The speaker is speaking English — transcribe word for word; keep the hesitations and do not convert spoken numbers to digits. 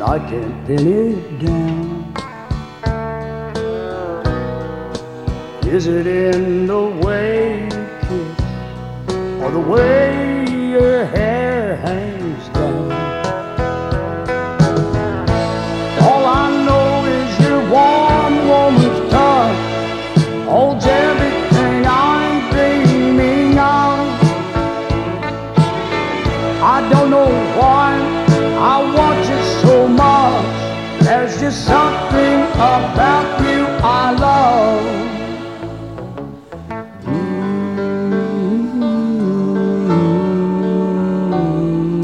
and I can't pin it down. Is it in the way you kiss, or the way your hair hangs down? All I know is your warm woman's touch holds everything I'm dreaming of. I don't know why I want you so much. There's just something about you I love.